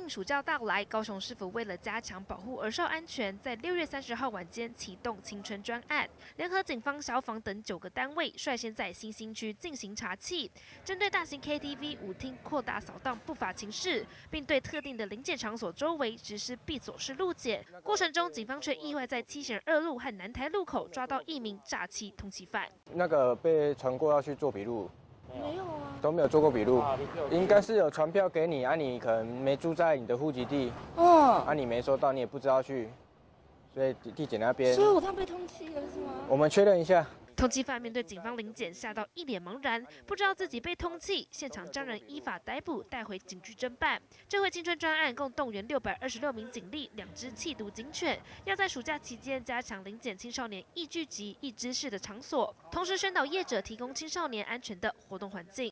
应暑假到来，高雄市府为了加强保护儿少安全，在6月30号晚间启动青春专案，联合警方、消防等9个单位，率先在新兴区进行查缉，针对大型 KTV、舞厅扩大扫荡不法情事，并对特定的临检场所周围实施闭锁式路检。过程中，警方却意外在7贤2路和南台路口抓到1名诈欺通缉犯。 那个被传过要去做笔录。 没有啊， 都没有做过笔录，应该是有传票给你啊，你可能没住在你的户籍地，啊，你没收到，你也不知道去，所以地检那边， 所以他被通缉了是吗？ 我们确认一下。 通缉犯面对警方临检，吓到一脸茫然，不知道自己被通缉，现场将人依法逮捕，带回警局侦办。这回青春专案共动员626名警力，2支缉毒警犬，要在暑假期间加强临检青少年易聚集、易滋事的场所，同时宣导业者提供青少年安全的活动环境。